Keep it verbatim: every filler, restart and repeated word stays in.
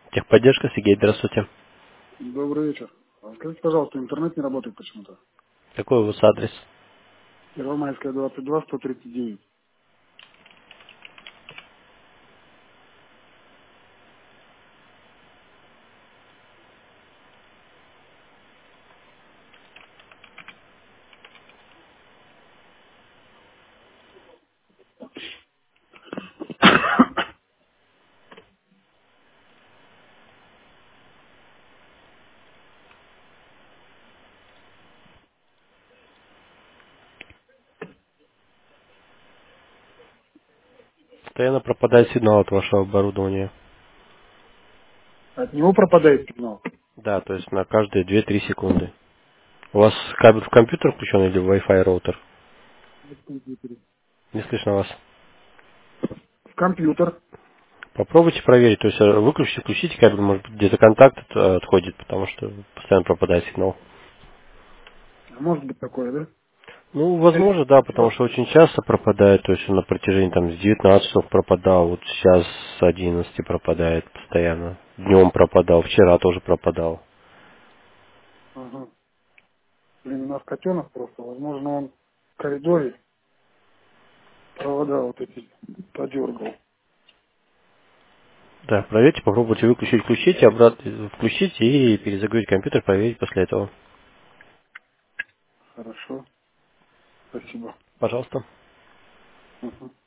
Техподдержка, Сергей, здравствуйте. Добрый вечер. А Скажите, пожалуйста, интернет не работает почему-то. Какой у вас адрес? Первомайская, двадцать два, сто тридцать девять. Постоянно пропадает сигнал от вашего оборудования. От него пропадает сигнал. Да, то есть на каждые две-три секунды. У вас кабель в компьютер включен или в Wi-Fi роутер? В компьютере. Не слышно вас. В компьютер. Попробуйте проверить, то есть э, выключите, включите кабель, может быть где-то контакт от- э, отходит, потому что постоянно пропадает сигнал. А может быть такое, да? Ну, возможно, да, потому что очень часто пропадает, то есть он на протяжении там с девятнадцати часов пропадал, вот сейчас с одиннадцати пропадает постоянно. Днем пропадал, вчера тоже пропадал. Ага. Блин, у нас котенок просто. Возможно, он в коридоре провода вот эти подергал. Да, проверьте, попробуйте выключить, включить, обратно включить и перезагрузить компьютер, проверить после этого. Хорошо. Спасибо. Пожалуйста. Ага.